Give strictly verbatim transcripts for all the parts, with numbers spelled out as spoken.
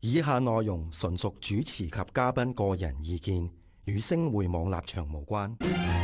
以下內容純屬主持及嘉賓個人意見，與星匯網立場無關。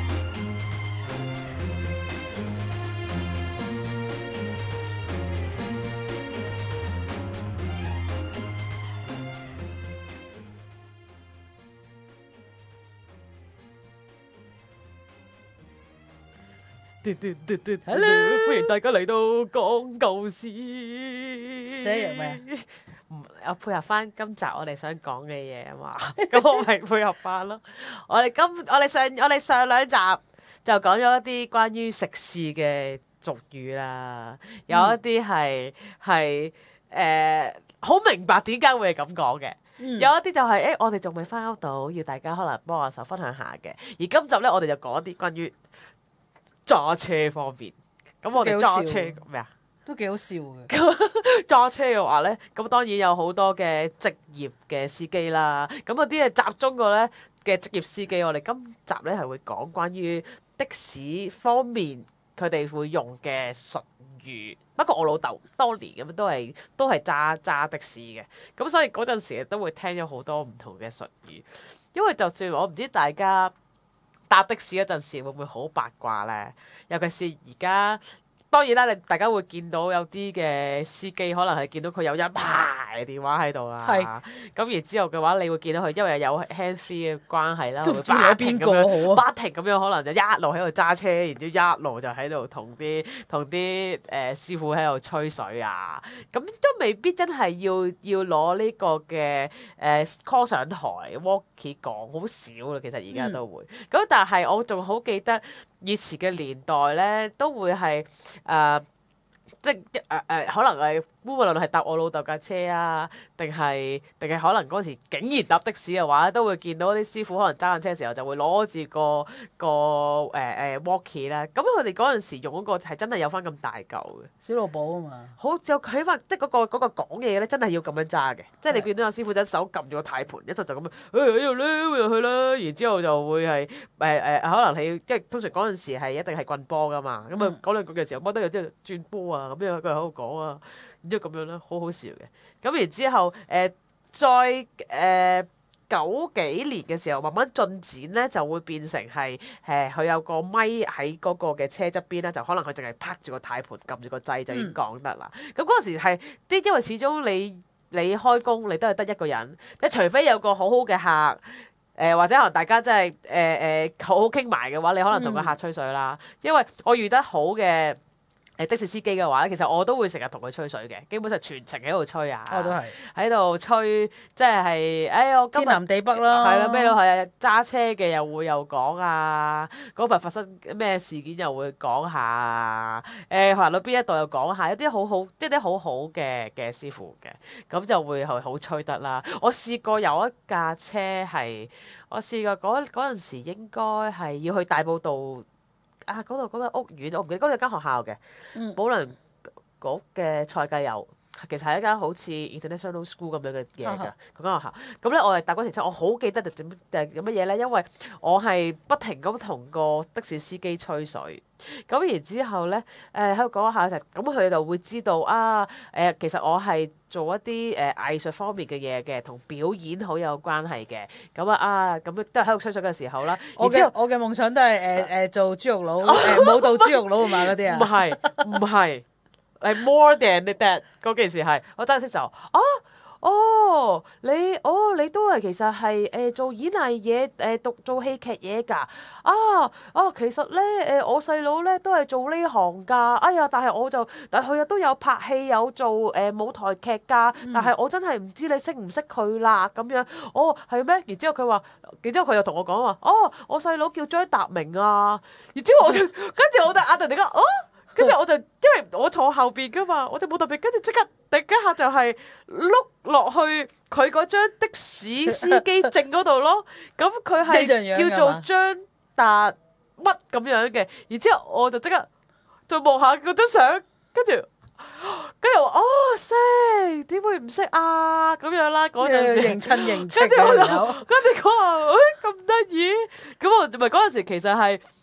Hello，歡迎大家嚟到講舊事。 寫嘢咩？ 唔，我配合翻今集我哋想講嘅嘢啊嘛，咁我咪配合翻咯。我哋今我哋上我哋上兩集就講咗一啲關於食肆嘅俗語啦，有一啲係係誒好明白點解會係咁講嘅。有一啲就係、是、誒、欸，我哋仲未翻屋到，要大家可能幫我手分享下嘅。而今集咧，我哋就講一啲關於揸車方面。咁我哋揸車咩啊？ 都幾好笑嘅。 揸車嘅話咧，咁當然有好多嘅職業嘅司機啦。咁嗰啲係集中個咧嘅職業司機，我哋今集咧係會講關於的士方面佢哋會用嘅術語。不過我老豆當年咁都係都係揸揸的士嘅，咁所以嗰陣時都會聽咗好多唔同嘅術語。因為就算我唔知大家搭的士嗰陣時會唔會好八卦咧，尤其是而家。當然啦，你大家會見到有啲嘅司機可能係見到佢有一排電話喺度啦。係。咁然之後嘅話，你會見到佢因為有 hand free 嘅關係啦， 都唔知攞邊個好啊。不停咁樣可能就一路喺度揸車，然之後一路就喺度同啲同啲誒師傅喺度吹水啊。咁都未必真係要要攞呢個嘅誒、呃、call 上台 walkie 講，好少啦。其實而家都會。咁、嗯、但係我仲好記得。以前嘅年代咧，都會係誒、呃，即係誒誒，可能係無論係搭我老豆架車啊，定係定係可能嗰時竟然搭的士嘅話，都會見到啲師傅可能揸緊車嘅時候就會攞住個個誒誒 walkie 啦。咁佢哋嗰陣時用嗰個係真係有翻咁大嚿嘅小露寶啊嘛， 好就起翻即係、嗰、嗰個嗰、嗰個講嘢咧，真係要咁樣揸嘅。即係你見到有師傅隻手撳住個軚盤，一陣就咁樣，誒喺度咧，入去啦，然之後就會係誒誒，可能你即係通常嗰陣時係一定係棍波噶嘛，咁啊講兩句嘅時候，乜得有啲轉波啊，咁樣佢喺度講啊。然之後咁樣咧，好好笑嘅。咁然之後，誒、呃、再誒、呃、九幾年嘅時候，慢慢進展咧，就會變成係誒佢有個咪喺嗰個嘅車側邊咧，就可能佢淨係拍住個軚盤，撳住個掣就已經講得啦。咁嗰陣時係啲，因為始終你你開工你都係得一個人，即除非有個好好嘅客，誒、呃、或者可能大家真係誒誒好好傾埋嘅話，你可能同個客吹水啦。嗯、因為我遇得好嘅。誒的士司機嘅話咧，其實我都會成日同佢吹水嘅，基本上全程喺度吹啊， 我都係喺度吹，即係誒我今日天南地北啦， 係啦咩咯，係啊揸車嘅又會又講啊，嗰日發生咩事件又會講下啊，誒行到邊一度又講下，有啲好好，即係啲好好嘅嘅師傅嘅，咁就會係好吹得啦。我試過有一架車係，我試過嗰嗰陣時應該係要去大埔道。啊！嗰度嗰間屋苑，我唔記得嗰度間學校嘅， 嗯、保良局嘅賽繼有，其實係一間好似 international school 咁樣嘅嘢㗎，嗰間學校。咁咧，我係搭嗰時車，我好記得就點就係咁乜嘢咧，因為我係不停咁同個的士司機吹水。咁然之後咧，誒喺度講下就，咁佢就會知道啊，誒、呃、其實我係做一啲誒、呃、藝術方面嘅嘢嘅，同表演好有關係嘅。咁啊啊，咁都係喺度吹水嘅時候啦。 我嘅我嘅夢想都係誒誒做豬肉佬，誒、呃、舞蹈豬肉佬啊嘛嗰啲啊。 唔係唔係，係 more than that 嗰件事係，我當時就啊。哦，你哦，你都係其實係誒、呃、做演藝嘢誒讀做戲劇嘢㗎啊哦，其實咧誒、呃、我細佬咧都係做呢行㗎，哎呀，但係我就但係佢又都有拍戲有做誒、呃、舞台劇㗎，但係我真係唔知你識唔識佢啦咁樣，哦係咩？然之後佢話，然之後佢又同我講話，哦我細佬叫張達明啊，然之後我就跟住我就壓突然間哦。跟住我就，因為我坐後邊噶嘛，我就冇特別，跟住即刻第一下就係碌落去佢嗰張的士司機證嗰度咯。咁佢係叫做張達乜咁樣嘅，然之後我就即刻再望下嗰張相，跟住跟住我哦識，點會唔識啊？咁樣啦，嗰陣時認親認戚， 跟住我就跟住講話，誒咁得意，咁我唔係嗰陣時其實係。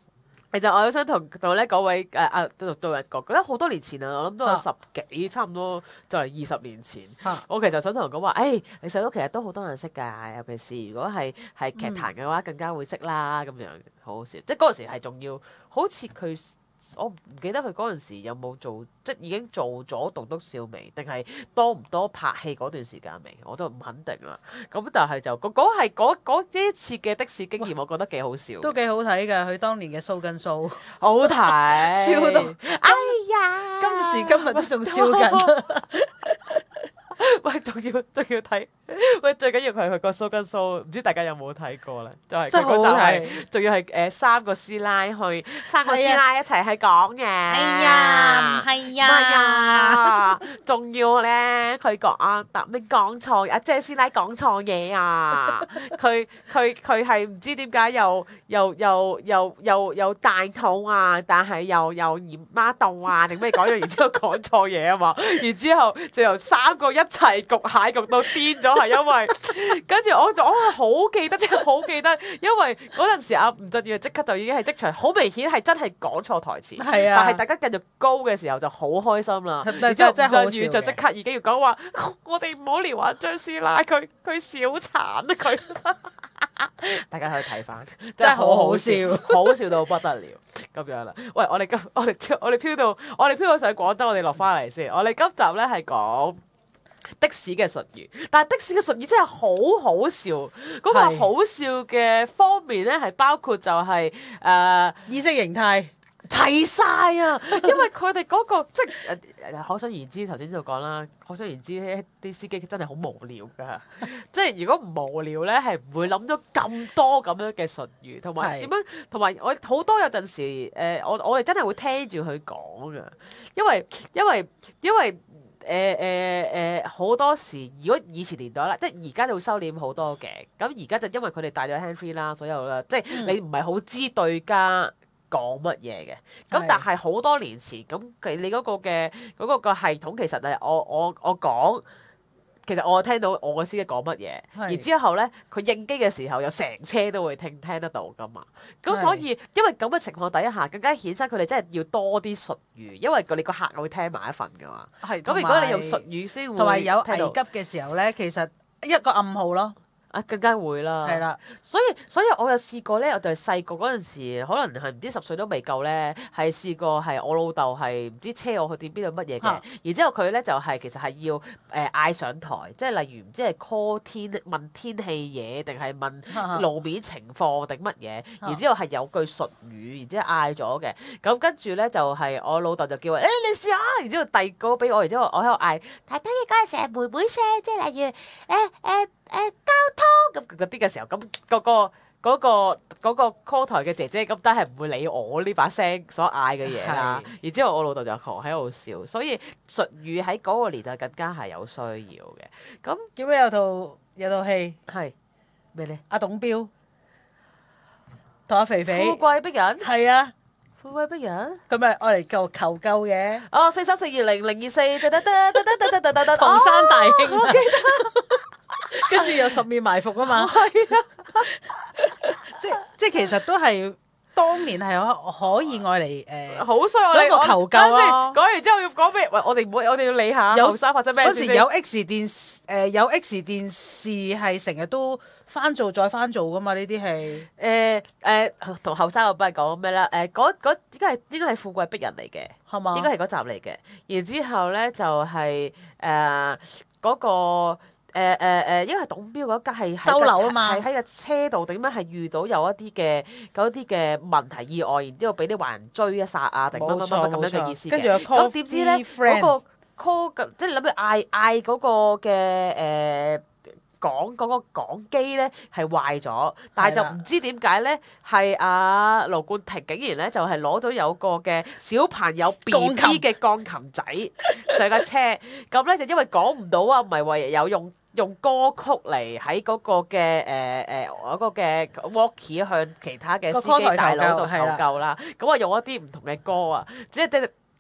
其實我都想同同咧嗰位誒啊導導人講，覺得好多年前啊，我諗都有十幾，差唔多就嚟二十年前。 啊我其實想同人講話，誒、哎、你細佬其實都好多人識㗎，尤其是如果係係劇壇嘅話，更加會識啦咁樣，好好笑。即係嗰陣時係仲要，好似佢我唔記得佢嗰陣時有冇做，即係已經做咗棟篤笑未，定係多唔多拍戲嗰段時間未，我都唔肯定啦。咁但係就嗰嗰係嗰嗰呢次嘅的，的士經驗，我覺得幾好笑， 都幾好睇㗎。佢當年嘅蘇根蘇， 好好睇， 笑到哎呀！ 今時今日都仲笑緊。 喂，仲要仲要睇，喂，最緊要佢係佢個蘇根蘇，唔知大家有冇睇過咧？就係佢真係好好嗰集係， 睇。 仲要係誒三個師奶去，三個師奶一齊去講嘅。 哎呀，唔係唔係啊，仲要咧，佢講啊，特咩講錯，阿謝師奶講錯嘢啊！佢佢佢係唔知點解又又又又又又大肚啊，但係又又姨媽肚啊，定咩講咗，然之後講錯嘢啊嘛，然之後就由三個一齊焗蟹焗到癲咗，係因為跟住我就我係好記得，真係好記得，因為嗰陣時阿吳鎮宇即刻就已經係即場，好明顯係真係講錯台詞， 係啊但係大家繼續高嘅時候就好開心啦。 真然之後吳真係好笑鎮宇就即刻已經要講話，我哋唔好撩阿張師奶，佢佢小產啊佢。大家可以睇翻， 真係好好笑， 好笑到不得了咁樣啦。喂，我哋今我哋我哋飄到我哋飄到上廣州，我哋落翻嚟先。我哋今集咧係講的士嘅術語，但係的士嘅術語真係好好笑。嗰、那個好笑嘅方面咧係包括就係、是、誒、呃、 意識形態。 齊晒啊！因為佢哋嗰個即係誒，可想而知頭先就講啦，可想而知啲司機真係好無聊㗎。即係如果唔無聊咧，係唔會諗到咁多咁樣嘅術語，同埋點樣，同埋我好多有陣時誒、呃，我我哋真係會聽住佢講㗎，因為因為因為。誒誒誒好多時，如果以前年代啦，即係而家就會收斂好多嘅。咁而家就因為佢哋帶咗 handfree 啦，所有啦，即係你唔係好知對家講乜嘢嘅。咁但係好多年前，咁佢你嗰個嘅嗰個個系統其實係我我我講。其實我聽到我個司機講乜嘢，然之後咧佢應機嘅時候，又成車都會聽聽得到噶嘛。咁所以因為咁嘅情況底下，更加顯示佢哋真係要多啲術語，因為佢哋個客會聽埋一份噶嘛。 係咁如果你用術語先會同埋有危聽到急嘅時候咧，其實一個暗號咯。 啊，更加會啦。 係啦， 所以所以我有試過咧，我就係細個嗰陣時，可能係唔知十歲都未夠咧，係試過係我老豆係唔知車我去點邊度乜嘢嘅， 啊然之後佢咧就係、是、其實係要誒嗌、呃、上台，即係例如唔知係 call 天問天氣嘢，定係問路面情況定乜嘢，然之後係有句術語，然之後嗌咗嘅，咁跟住咧就係、是、我老豆就叫我誒、欸、你試下，然之後遞個俾我，然之後我喺度嗌，睇睇嘅嗰陣時係妹妹聲，即係例如誒誒。欸欸誒、呃、交通咁嗰啲嘅時候，咁、嗰個、嗰個嗰、嗰個嗰、嗰個 call 台嘅姐姐咁，都係唔會理我呢把聲所嗌嘅嘢啦。是然之後我老豆就狂喺度笑，所以術語喺嗰個年代更加係有需要嘅。咁記唔記得有套有套戲係咩咧？ 阿董彪同阿肥肥富貴逼人係啊， 富貴逼人， 佢咪愛嚟求求救嘅。 哦，四三四二零零二四，得得得得得得得得得， 唐山大兄我記得。 跟住有十面埋伏啊嘛， 係啊， 即即其實都係當年係可可以愛嚟誒， 好衰我做一個求救咯。 講完之後要講咩？喂，我哋唔好，我哋要理下後生發生咩事先。 嗰時有 X 電誒、呃、有 X 電視係成日都翻做再翻做噶嘛，呢啲係誒誒同後生嗰班講咩啦？誒嗰嗰應該係應該係富貴逼人嚟嘅， 係嘛？ 應該係嗰集嚟嘅。然之後咧就係誒嗰個。誒誒誒，因為董彪嗰間係收樓啊嘛， 係喺個車度點樣係遇到有一啲嘅嗰啲嘅問題意外，然之後俾啲壞人追一殺啊，定乜乜乜咁樣嘅意思嘅。 跟住有 call 咁點知咧嗰個 call 即係諗住嗌嗌嗰個嘅誒講嗰個講機咧係壞咗，但係就唔知點解咧係阿盧冠廷竟然咧就係攞咗有個嘅小朋友 B B 嘅鋼琴仔上架車，咁咧就因為講唔到啊，唔係唯有用。用歌曲嚟喺嗰個嘅誒誒嗰個嘅 walkie 向其他嘅司機大佬度求救啦，咁啊用一啲唔同嘅歌啊，即係即係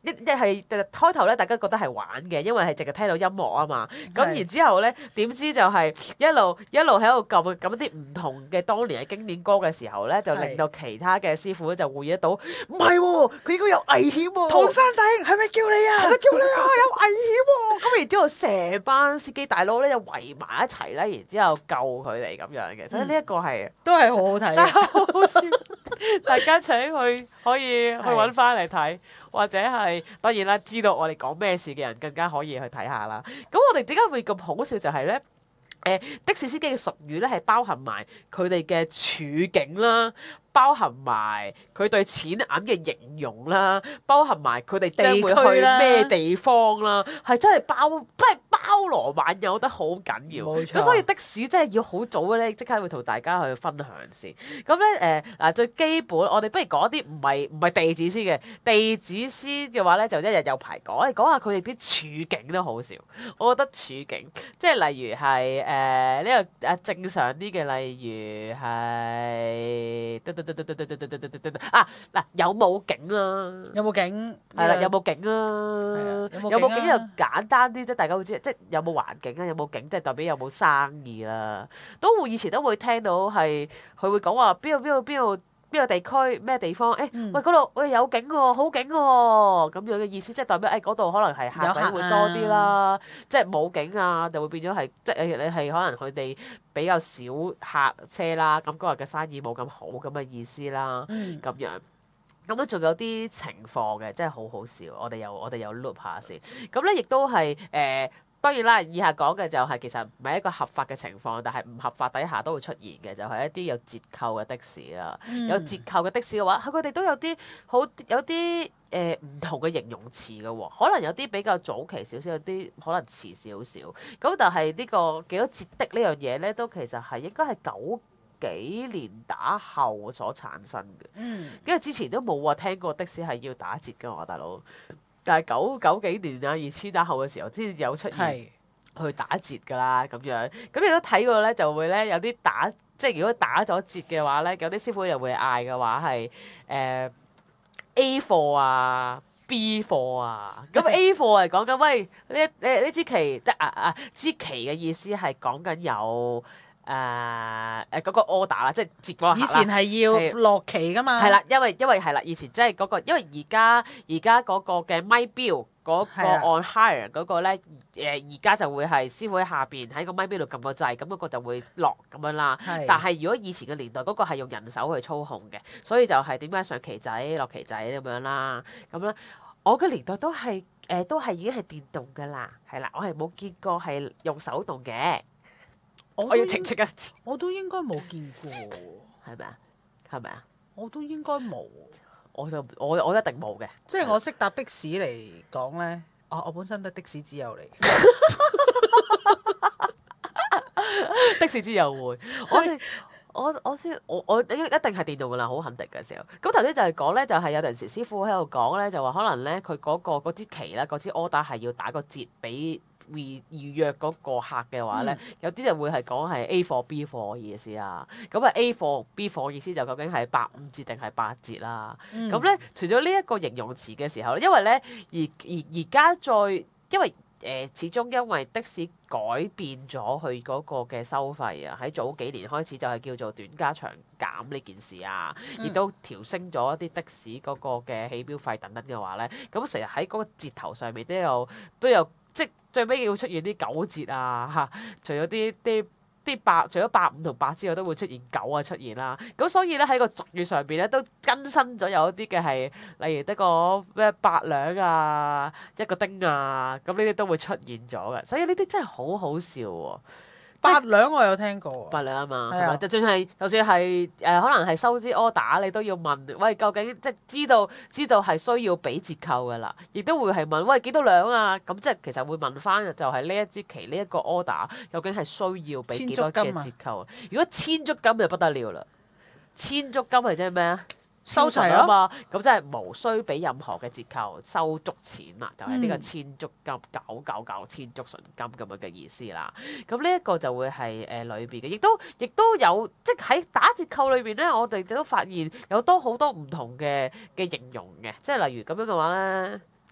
一一係開頭咧，大家覺得係玩嘅，因為係淨係聽到音樂啊嘛。咁係然之後咧，點知就係一路一路喺度撳撳一啲唔同嘅當年嘅經典歌嘅時候咧，就令到其他嘅師傅就會意得到，唔係喎，佢應該有危險喎、 唐山弟兄係咪叫你啊？ 係咪叫你啊？有危險喎！咁然之後，成班司機大佬咧就圍埋一齊咧，然之後救佢哋咁樣嘅，所以呢一個係都係好好睇但係嘅。 好好笑，大家請去可以去揾翻嚟睇，或者係當然啦，知道我哋講咩事嘅人更加可以去睇下啦。咁我哋點解會咁好笑就係咧？誒、的士司機嘅術語咧係包含埋佢哋嘅處境啦，包含埋佢對錢銀嘅形容啦，包含埋佢哋將會去地區啦咩地方啦，係真係包真係包羅萬有得好緊要。 冇錯咁所以的士真係要好早嘅咧，即刻會同大家去分享先。咁咧誒嗱，最基本我哋不如講一啲唔係唔係地址師嘅地址師嘅話咧，就一日有排講。我哋講下佢哋啲處境都好笑。我覺得處境即係例如係誒呢個誒正常啲嘅，例如係嘟嘟嘟嘟嘟嘟嘟嘟嘟嘟嘟啊嗱，有冇景啦？ 有冇景？ 係啦，有冇景係啦啊？有冇有冇景景啊就簡單啲啫，大家會知，即係有冇環境啊，有冇景即係代表有冇生意啦。都會以前都會聽到係佢會講話邊度邊度邊度邊個地區咩地方？誒、 嗯喂嗰度喂有景喎、好景喎、咁樣嘅意思，即係代表誒嗰度可能係客仔會多啲啦。即係冇景啊，就會變咗係即係你係可能佢哋比較少客車啦，咁嗰日嘅生意冇咁好咁嘅意思啦。 嗯， 咁樣。咁都仲有啲情況嘅，真係好好笑。我哋又我哋又 loop 下先。咁咧亦都係誒、呃，當然啦，以下講嘅就係其實唔係一個合法嘅情況，但係唔合法底下都會出現嘅，就係、是、一啲有折扣嘅的，的士啦。 嗯有折扣嘅的，的士嘅話，佢哋都有啲好有啲誒唔同嘅形容詞嘅喎。可能有啲比較早期少少，有啲可能遲少少。咁但係呢、這個幾多折的呢樣嘢咧，都其實係應該係九幾年打後所產生嘅， 嗯， 因為之前都冇話聽過的士係要打折㗎嘛，大佬。但係九九幾年啊，二千打後嘅時候，先有出現係去打折㗎啦，咁樣。咁你都睇過咧，就會咧有啲打，即係如果打咗折嘅話咧，有啲師傅又會嗌嘅話係誒、呃、A 貨啊。B 貨啊，咁 A 貨係講緊喂呢誒呢支旗，即係啊啊支旗嘅意思係講緊有。誒誒嗰個 order 啦，即係接嗰個客啦。 以前係要落旗噶嘛。 係啦，因為因為係啦，以前即係嗰個，因為而家而家嗰個嘅咪錶嗰個係啦 on hire 嗰個咧，誒而家就會係師傅喺下邊喺個咪錶度撳個掣，咁嗰個就會落咁樣啦。 係但係如果以前嘅年代嗰個係用人手去操控嘅，所以就係點解上旗仔落旗仔咁樣啦，咁咧。我嘅年代都係誒、呃，都係已經係電動㗎啦，係啦，我係冇見過係用手動嘅。 我我要澄清一次， 我都應該冇見過， 係咪啊？係咪啊？ 我都應該冇。 我就我我一定冇嘅， 即係我識搭的士嚟講咧，哦，我本身都係的士之友嚟。 的士之友會，我哋我我先我我一一定係電動噶啦，好肯定嘅時候。咁頭先就係講咧，就係、是、有陣時師傅喺度講咧，就話可能咧佢嗰個嗰支旗啦，嗰支 order 係要打個折俾預預約嗰個客嘅話咧， 嗯、 有啲就會係講係 A 貨 B 貨嘅意思啊。咁啊 A 貨 B 貨嘅意思就究竟係八五折定係八折啦。咁咧、嗯、除咗呢一個形容詞嘅時候咧，因為咧而而而家再因為。誒、呃，始終因為的士改變咗佢嗰個嘅收費啊，喺早幾年開始就係叫做短加長減呢件事啊，亦、嗯、都調升咗一啲的士嗰個嘅起標費等等嘅話咧，咁成日喺嗰個折頭上面都有都有，即係最尾要出現啲九折啊嚇，除咗啲啲。啲八除咗八五同八之外，都會出現九啊出現啦。咁所以咧喺個俗語上邊咧都更新咗有一啲嘅係，例如得個咩八兩啊、一個丁啊，咁呢啲都會出現咗嘅。所以呢啲真係好好笑喎。 八兩我有聽過， 八兩啊嘛， 係啊， 就算係就算係誒、呃，可能係收支 order，你都要問，喂，究竟即係知道知道係需要俾折扣㗎啦，亦都會係問，喂，幾多兩啊？咁即係其實會問翻，就係呢一支旗呢一個 order，究竟係需要俾幾多嘅折扣？如果千足金就不得了啦，千足金係即係咩啊？ 收齊啊嘛，咁即係無需俾任何嘅折扣，收足錢啦，就係、是、呢個千足金九九九千足純金咁樣嘅意思啦。咁呢一個就會係誒裏邊嘅，亦都亦都有即係喺打折扣裏邊咧，我哋都發現有多好多唔同嘅嘅形容嘅，即係例如咁樣嘅話咧，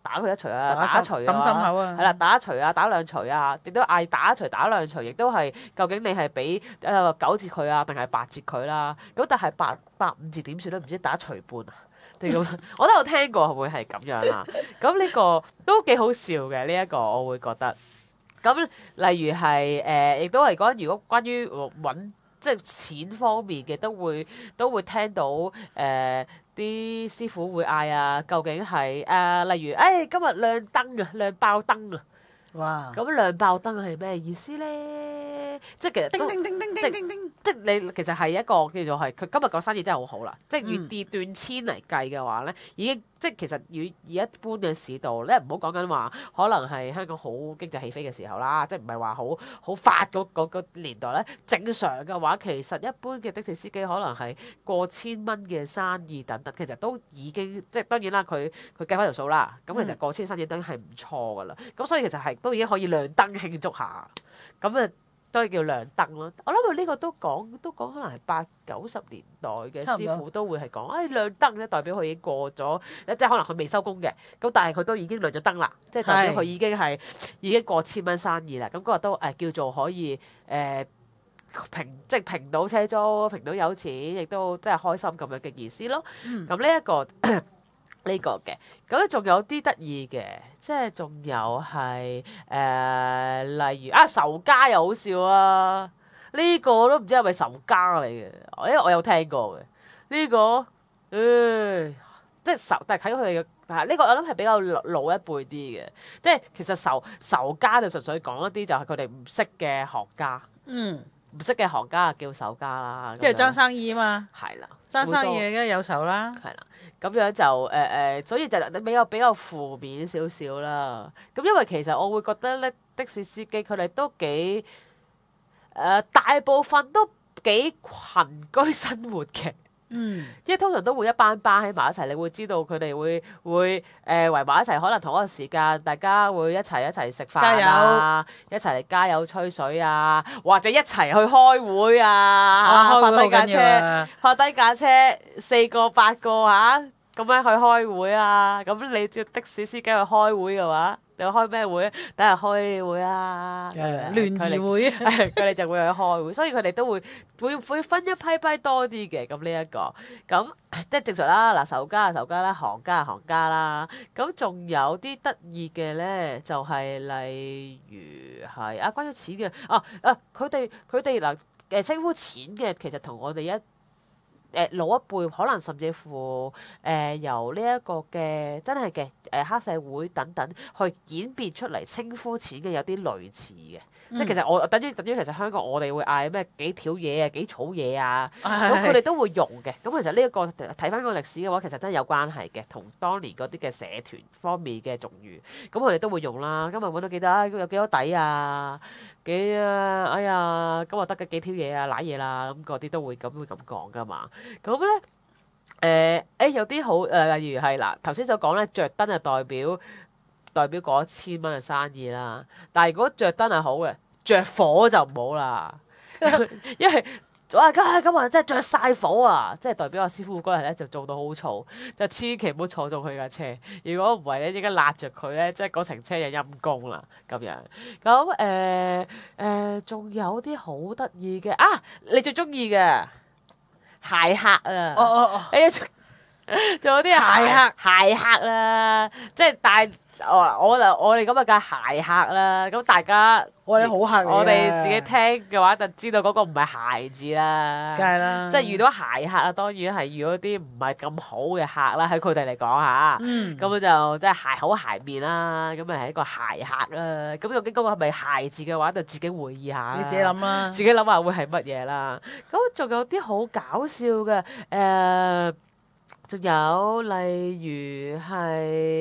打佢一錘啊， 打打一錘抌心口啊係啦，打一錘啊，打兩錘啊，亦都嗌打一錘打兩錘，亦都係究竟你係俾誒九折佢啊，定係八折佢啦？咁但係八八五折點算咧？唔知打一錘半啊？定咁？我都有聽過會係咁樣啦。咁呢個都幾好笑嘅，呢、這、一個我會覺得。咁例如係誒，亦、呃、都係講如果關於揾即係錢方面嘅，都會都會聽到誒啲、呃、師傅會嗌啊，究竟係誒、呃、例如誒、哎、今日亮燈啊，亮爆燈啊！ 哇！ 咁亮爆燈係咩意思咧？即係其實都叮叮叮叮叮叮叮， 即係你其實係一個叫做係佢今日個生意真係好好啦。即係以嗯跌斷千嚟計嘅話咧，已經即係其實以以一般嘅市道咧，唔好講緊話可能係香港好經濟起飛嘅時候啦，即係唔係話好好發嗰嗰個年代咧。正常嘅話，其實一般嘅的士司機可能係過千蚊嘅生意等等，其實都已經即係當然啦，佢佢計翻條數啦。咁其實過千生意都係唔錯噶啦。咁所以其實係都已經可以亮燈慶祝下。咁啊〜都係叫亮燈咯，我諗佢呢個都講都講可能係八九十年代嘅師傅都會係講，誒、哎、亮燈咧代表佢已經過咗，即係可能佢未收工嘅，咁但係佢都已經亮咗燈啦，即係代表佢已經係已經過千蚊生意啦，咁嗰日都誒、呃、叫做可以誒、呃、平即係平到車租，平到有錢，亦都即係開心咁樣嘅意思咯。咁呢一個。呢個嘅，咁咧仲有啲得意嘅，即係仲有係誒、呃，例如啊仇家又好笑啊！呢、這個我都唔知係咪仇家嚟嘅，因為我有聽過嘅呢、這個，誒、呃、即係仇，但係睇佢哋嘅，係呢個我諗係比較老老一輩啲嘅，即係其實仇仇家就純粹講一啲就係佢哋唔識嘅行家， 嗯， 唔識嘅行家就叫仇家啦， 即係爭生意啊嘛， 係啦， 爭生意梗係有仇啦， 係啦。咁樣就誒誒、呃，所以就比較比較負面少少啦。咁因為其實我會覺得咧，的士司機佢哋都幾誒、呃，大部分都幾群居生活嘅。 嗯， 因為通常都會一班班喺埋一齊，你會知道佢哋會會誒、呃、圍埋一齊，可能同一個時間大家會一齊一齊食飯啊，一齊嚟加油吹水啊，或者一齊去開會啊， 啊發低架開會好緊要啊車，發低架車四個八個嚇咁樣去開會啊，咁你叫的士司機去開會嘅話，你去開咩會？等下開會啊， 誒聯誼會啊， 佢哋就會去開會，所以佢哋都會會會分一批批多啲嘅。咁呢一個咁即係正常啦。嗱，仇家係仇家啦，行家係行家啦。咁仲有啲得意嘅咧，就係、是、例如係啊，關於錢嘅啊啊，佢哋佢哋嗱誒稱呼錢嘅，其實同我哋一。誒老一輩可能甚至乎誒、呃、由呢一個嘅真係嘅誒黑社會等等去演變出嚟稱呼錢嘅有啲類似嘅，嗯、即係其實我等於等於其實香港我哋會嗌咩幾條嘢啊幾草嘢啊，咁佢哋都會用嘅。咁其實呢、這、一個睇翻個歷史嘅話，其實真係有關係嘅，同當年嗰啲嘅社團方面嘅俗語，咁佢哋都會用啦。今日揾到幾多啊？有幾多底啊？幾啊？哎呀，今日得嘅幾條嘢啊，瀨嘢啦，咁嗰啲都會咁會咁講噶嘛。咁咧誒誒有啲好誒、呃，例如係嗱頭先所講咧，着燈就代表代表嗰一千蚊嘅生意啦。但係如果着燈係好嘅，着火就唔好啦，因為。哇！今日今日真係着晒火啊！即係代表阿師傅嗰日咧就做到好嘈，就千祈唔好坐中佢架車。如果唔係咧，應該揦着佢咧，即係嗰程車就陰公啦咁樣。咁誒誒，仲、呃呃、有啲好得意嘅啊！你最中意嘅鞋客啊！ 哦哦哦， 哎呀，仲有啲鞋客鞋客啦，即係帶。哦，我就我哋咁啊，梗係鞋客啦。咁大家我哋好客嚟嘅， 我哋自己聽嘅話就知道嗰個唔係鞋字啦。 梗係啦，即即係遇到鞋客啊，當然係遇到啲唔係咁好嘅客啦。喺佢哋嚟講嚇， 嗯， 咁就即係鞋口鞋面啦。咁咪係一個鞋客啦。咁究竟嗰個係咪鞋字嘅話，就自己會意下。 你自己諗啦， 自己諗下會係乜嘢啦。咁仲有啲好搞笑嘅誒。呃仲有例如係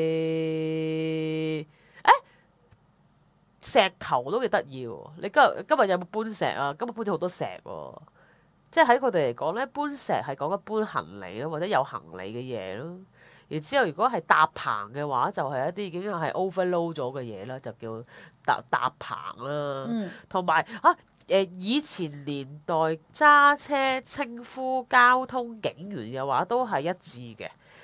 誒、欸、石頭都幾得意喎！你今日今日有冇搬石啊？今日搬咗好多石喎、啊，即係喺佢哋嚟講咧，搬石係講緊搬行李咯，或者有行李嘅嘢咯。然之後如果係搭棚嘅話，就係、是、一啲已經係 overload 咗嘅嘢啦，就叫搭搭棚啦。同埋、嗯、啊〜誒以前年代揸車稱呼交通警員嘅話都係一致嘅，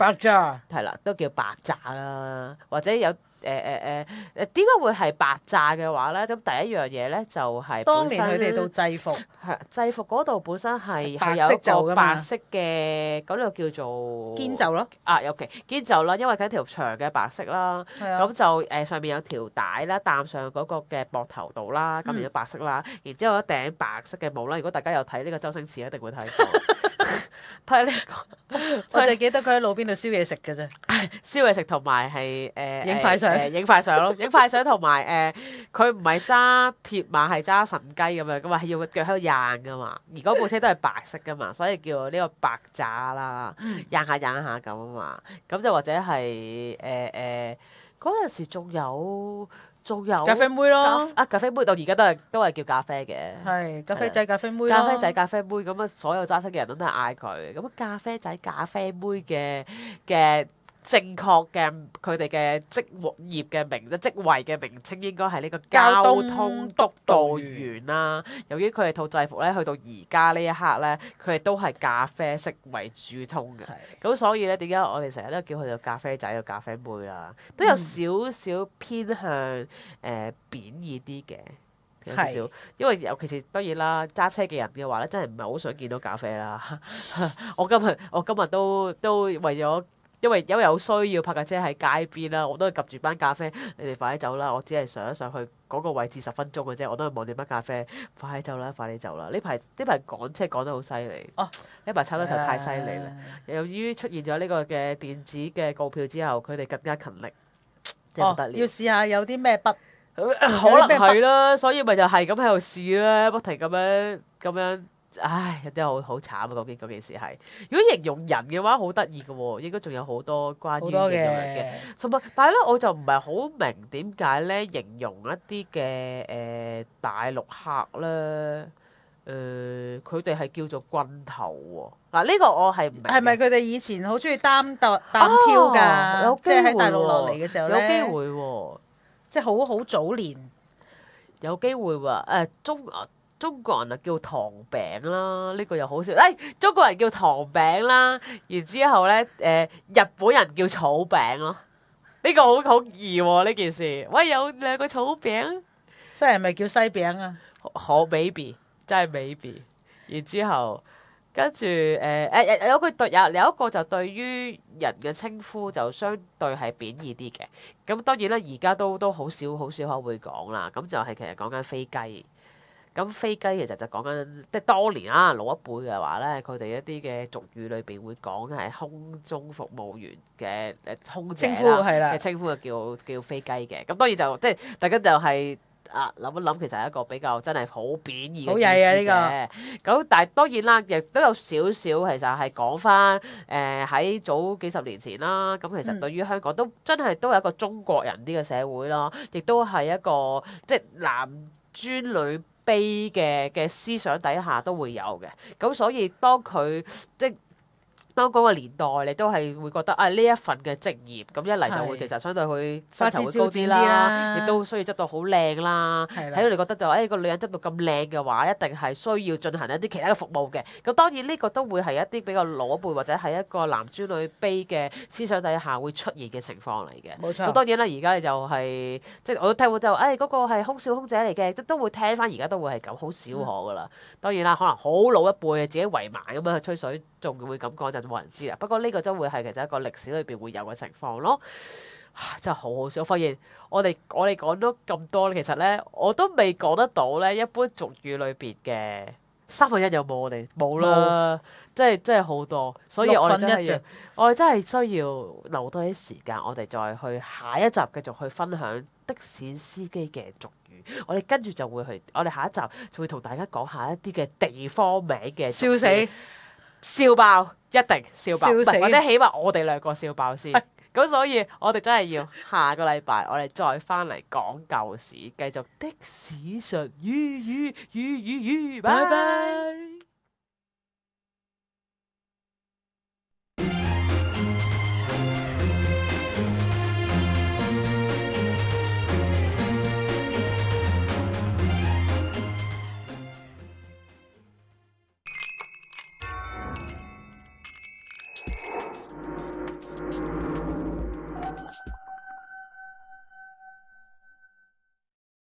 白炸係啦，都叫白炸啦，或者有誒誒誒誒點解會係白炸嘅話咧？咁第一樣嘢咧就係當本身年佢哋到制服係制服嗰度本身係白係有一色袖㗎嘛個白色嘅嗰度叫做肩袖咯， 啊，OK 肩袖啦，因為佢一條長嘅白色啦， 係啊咁就誒上面有條帶啦，擔上嗰個嘅膊頭度啦，咁變咗白色啦，然之後一頂白色嘅帽啦。如果大家有睇呢個周星馳，一定會睇過。睇呢個， 我就記得佢喺路邊度燒嘢食嘅啫。 燒嘢食同埋係誒影快相誒影快相咯，影快相同埋誒佢唔係揸鐵馬係揸神雞咁樣噶嘛，係要個腳喺度掟噶嘛。而嗰部車都係白色噶嘛，所以叫呢個白炸啦，掟下掟下咁啊嘛。咁就或者係誒誒嗰陣時仲有仲有咖啡妹咯， 啊咖啡妹到而家都係都係叫咖啡嘅。 係咖啡仔、咖啡妹咯咖啡仔、咖啡妹咁啊，所有揸車嘅人都都係嗌佢。咁咖啡仔、咖啡妹嘅嘅正確嘅佢哋嘅職業嘅名職位嘅名稱應該係呢個交通督導員啦。由於佢哋套制服咧，去到而家呢一刻咧，佢哋都係咖啡色為主通嘅。咁所以咧，點解我哋成日都叫佢做咖啡仔、個咖啡妹啦？都有少少偏向誒、呃、貶義啲嘅。有少少，因為尤其是當然啦，揸車嘅人嘅話咧，真係唔係好想見到咖啡啦。我今日我今日都都為咗，因為因為有需要泊架車喺街邊啦，我都係及住班咖啡，你哋快啲走啦！我只係上一上去嗰個位置十分鐘嘅啫，我都係望住班咖啡，快啲走啦，快啲走啦！呢排呢排趕車趕得好犀利， 哦， 呢排炒得就太犀利啦。由於出現咗呢個嘅電子嘅告票之後，佢哋更加勤力，真係不得了。 要試下有啲咩筆。 可能係啦，所以咪就係咁喺度試啦，不停咁樣咁樣，唉，真係好好慘啊！嗰件嗰件事係，如果形容人嘅話，好得意嘅喎，應該仲有好多關於形容人嘅，同埋但係咧，我就唔係好明點解咧形容一啲嘅誒大陸客咧，誒佢哋係叫做棍頭喎。嗱呢個我係唔明。 係咪佢哋以前好中意擔擔擔挑㗎？即係喺大陸落嚟嘅時候咧， 有機會喎。 即係好好早年，有機會喎。誒、呃、中中國人啊叫糖餅啦，呢、這個又好笑。誒、哎、中國人叫糖餅啦，然之後咧誒、呃、日本人叫草餅咯。呢、這個好好易喎呢件事。喂，有兩個草餅， 西人咪叫西餅啊？ 好 maybe 真係 maybe。然之後。跟住誒誒誒有句對有有一個就對於人嘅稱呼就相對係貶義啲嘅，咁當然啦，而家都都好少好少可會講啦。咁就係其實講緊飛雞，咁飛雞其實就講緊即係當年啊老一輩嘅話咧，佢哋一啲嘅俗語裏邊會講係空中服務員嘅誒空姐啦嘅稱呼就叫叫飛雞嘅。咁當然就即係大家就係、是。啊諗一諗，其實係一個比較真係好貶義嘅意思嘅。咁但係當然啦，亦都有少少其實係講翻誒喺早幾十年前啦。咁其實對於香港都真係都係一個中國人啲嘅社會啦，亦都係一個即係男尊女卑嘅嘅思想底下都會有嘅。咁所以當佢即係。當嗰個年代，你都係會覺得啊，呢一份嘅職業咁一嚟就會其實相對佢薪酬會高啲啦，亦都需要執到好靚啦。睇到你覺得就誒個女人執到咁靚嘅話，一定係需要進行一啲其他嘅服務嘅。咁當然呢個都會係一啲比較老一輩或者係一個男尊女卑嘅思想底下會出現嘅情況嚟嘅。 冇錯。 咁當然啦，而家就係即係我都聽過就誒嗰個係空少空姐嚟嘅，都會聽翻而家都會係咁，好少可噶啦。當然啦，可能好老一輩自己圍埋咁樣去吹水，仲會咁講就冇人知啦。不過呢個都會係其實一個歷史裏邊會有嘅情況咯。真係好好笑！我發現我哋我哋講咗咁多，其實咧我都未講得到咧一般俗語裏邊嘅三分一有冇？我哋冇啦，即係真係好多，所以我哋真係要我哋真係需要留多啲時間，我哋再去下一集繼續去分享的士司機嘅俗語。我哋跟住就會去，我哋下一集就會同大家講下一啲嘅地方名嘅笑死。 笑爆，一定笑爆， 笑死或者起碼我哋兩個笑爆先。咁所以我哋真係要下個禮拜，我哋再翻嚟講舊史，繼續的士術語語語語語，拜拜。